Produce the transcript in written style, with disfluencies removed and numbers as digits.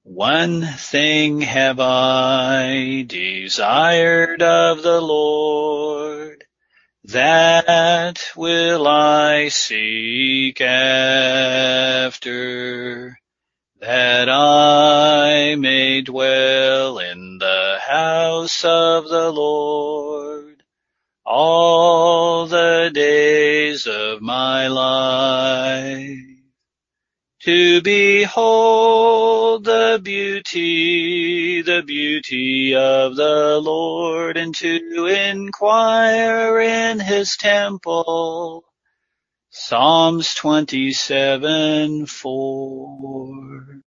One thing have I desired of the Lord, that will I seek after, that I may dwell in the house of the Lord all the days of my life, to behold the beauty of the Lord, and to inquire in his temple. Psalms 27:4.